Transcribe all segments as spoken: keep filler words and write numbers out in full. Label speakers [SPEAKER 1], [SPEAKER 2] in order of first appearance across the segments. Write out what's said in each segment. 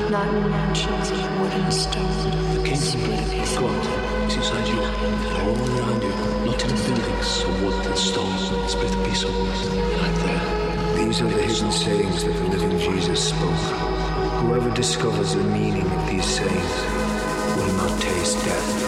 [SPEAKER 1] not in mansions of wood and stone.
[SPEAKER 2] The kingdom of God is inside you and all around you, not in buildings of wood and stone, split a piece of wood, like there.
[SPEAKER 3] These are the hidden sayings that the living Jesus spoke. Whoever discovers the meaning of these sayings will not taste death.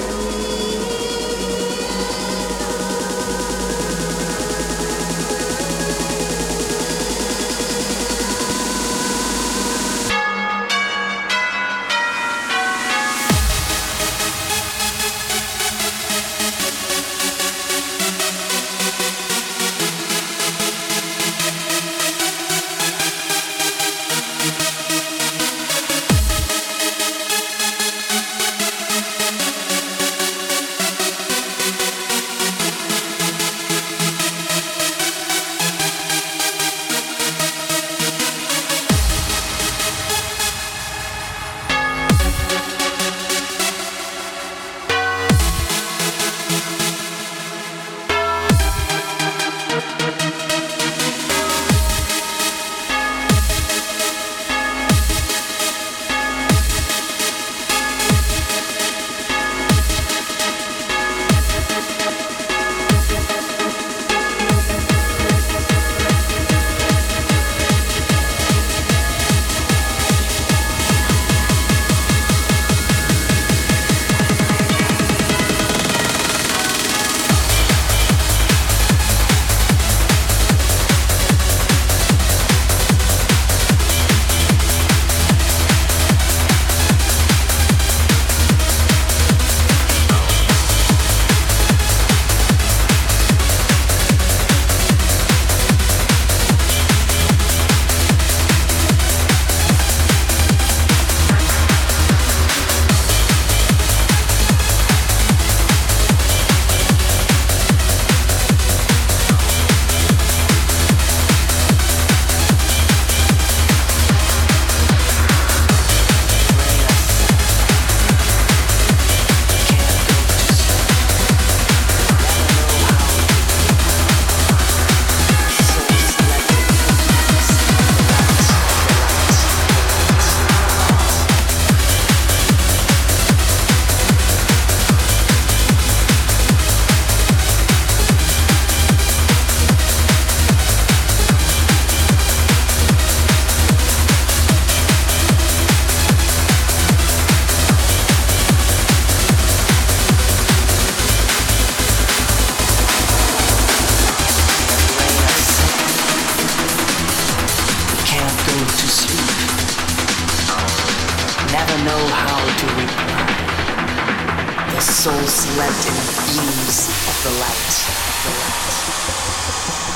[SPEAKER 4] know how to reply. The soul slept in the beams of the light. Of the light.